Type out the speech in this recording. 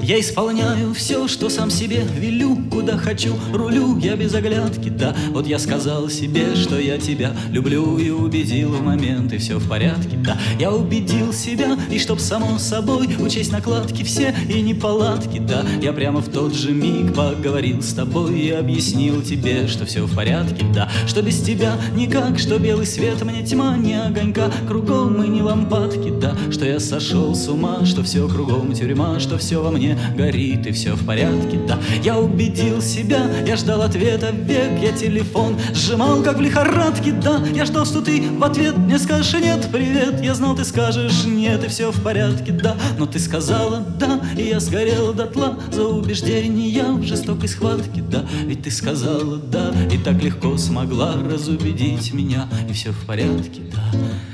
Я исполняю все, что сам себе велю, куда хочу, рулю я без оглядки, да. Вот я сказал себе, что я тебя люблю, и убедил в момент, и все в порядке, да. Я убедил себя, и чтоб само собой учесть накладки все и неполадки, да. Я прямо в тот же миг поговорил с тобой и объяснил тебе, что все в порядке, да. Что без тебя никак, что белый свет мне тьма, не огонька кругом и не лампадки, да. Что я сошел с ума, что все кругом тюрьма, что все во мне горит и все в порядке, да. Я убедил себя, я ждал ответа век, я телефон сжимал как в лихорадке, да. Я ждал, что ты в ответ мне скажешь нет, привет. Я знал, ты скажешь нет, и все в порядке, да. Но ты сказала да, и я сгорел дотла за убеждения в жестокой схватке, да. Ведь ты сказала да, и так легко смогла разубедить меня, и все в порядке, да.